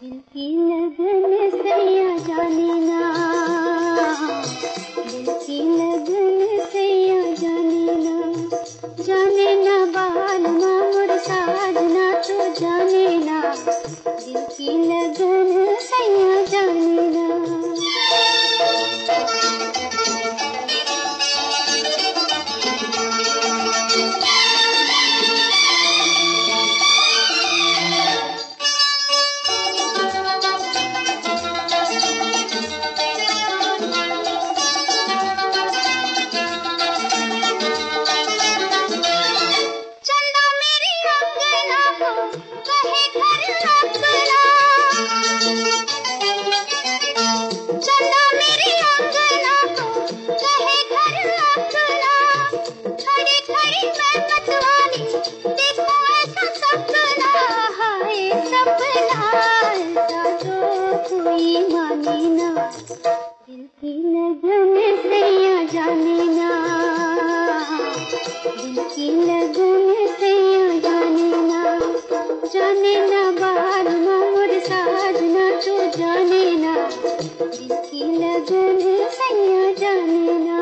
दिल की लगन सैया जाने ना, दिल की लगन सैया जाने ना बाल मोर साजना तो जाने ना, दिल की लगन सैया जाने ना। दिल की लगन सैया जाने ना, दिल की लगन सैया जाने ना बाल मोर साजना तो जाने ना, दिल की लगन सैया जाने ना।